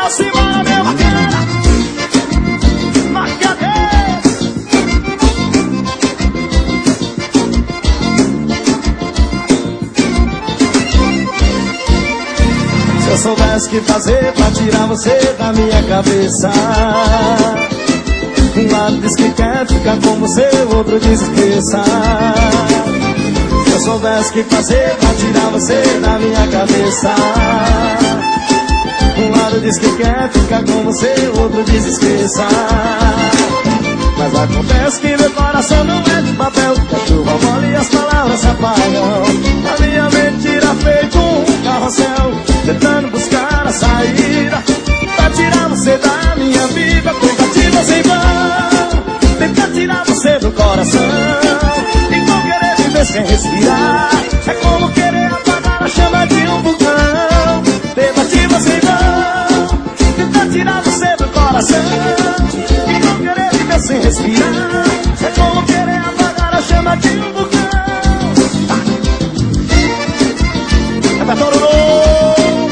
simbora, meu bacana. Marcadeira. Se eu soubesse o que fazer pra tirar você da minha cabeça. Um lado diz que quer ficar com você, o outro diz esqueça. Se eu soubesse o que fazer pra tirar você da minha cabeça. Um lado diz que quer ficar com você, o outro diz esqueça. Mas acontece que meu coração não é de papel, que a chuva molha e as palavras se apagam. A minha mente tira feito um carrossel, tentando buscar a saída pra tirar você da minha vida. Tentativas em vão, tentar tirar você do coração. E não querer viver sem respirar é como querer apagar a chama de um vulcão. Tentativas em vão, tentar tirar você do coração. E não querer viver sem respirar é como querer apagar a chama de um vulcão. Repertório novo.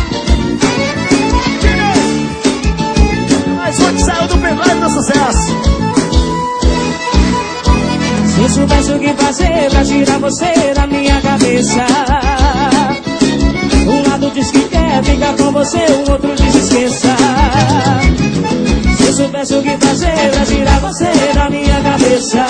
Mais um que saiu do pendrive do sucesso. Se eu soubesse o que fazer pra tirar você da minha cabeça. Um lado diz que quer ficar com você, o outro diz esqueça. Se eu soubesse o que fazer pra tirar você da minha cabeça.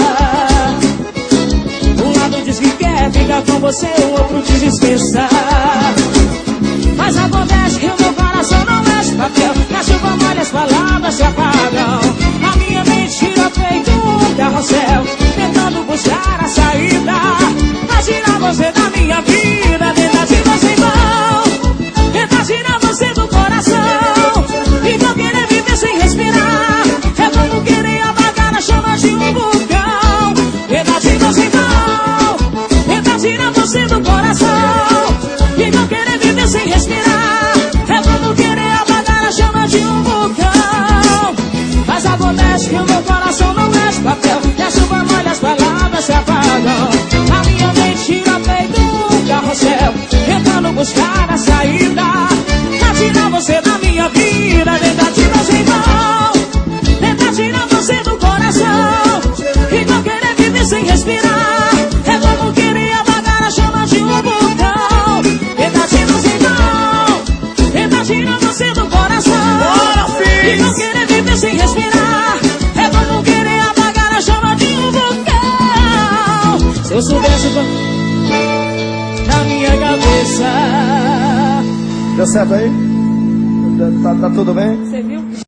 Um lado diz que quer ficar com você, o outro diz esqueça. Mas acontece que o meu coração não é de papel, que a chuva molha, as palavras se apagam. A minha mente tira feito um carrossel, tentando buscar a saída pra tirar você da minha vida. Tentativas em vão, tentar tirar você do coração. E não querer viver sem respirar é como querer apagar a chama de um vulcão. Tentativas em vão, tentar tirar você do coração. E não querer viver sem respirar é como querer apagar a chama de um vulcão. Mas acontece que o meu coração não é de papel, que a chuva molha, as palavras se apagam. A minha mente tira feito um carrossel, tentando buscar a saída pra tirar você da minha vida. Tentativas em vão, tentar tirar você do coração. E não querer viver sem respirar é como querer apagar a chama de um vulcão. Tentativas em vão, tentar tirar você do coração. E não querer viver sem respirar é como querer apagar a chama de um vulcão. Se eu soubesse na minha cabeça. Deu certo aí? Tá tudo bem? Você viu?